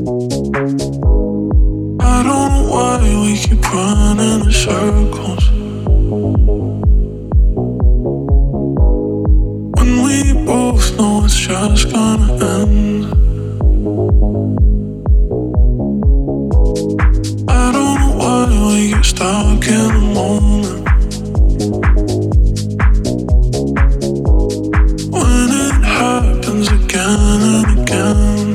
I don't know why we keep running in circles when we both know it's just gonna end. I don't know why we get stuck in the moment when it happens again and again.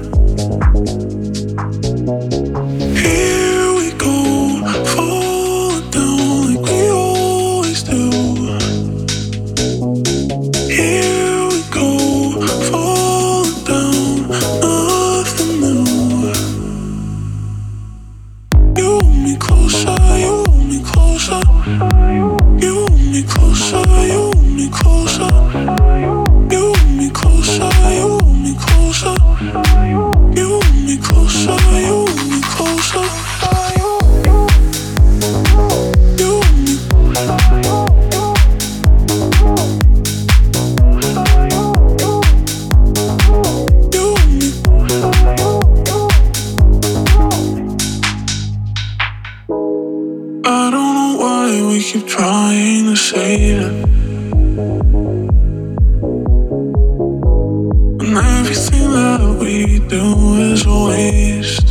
Here we go, falling down like we always do. Here we go, falling down, nothing new. You hold me closer, you hold me closer. You hold me closer, you hold me closer. You hold me closer, you hold me closer. You hold me closer, you hold me closer. You hold me I don't know why we keep trying to save it when everything that we do is a waste.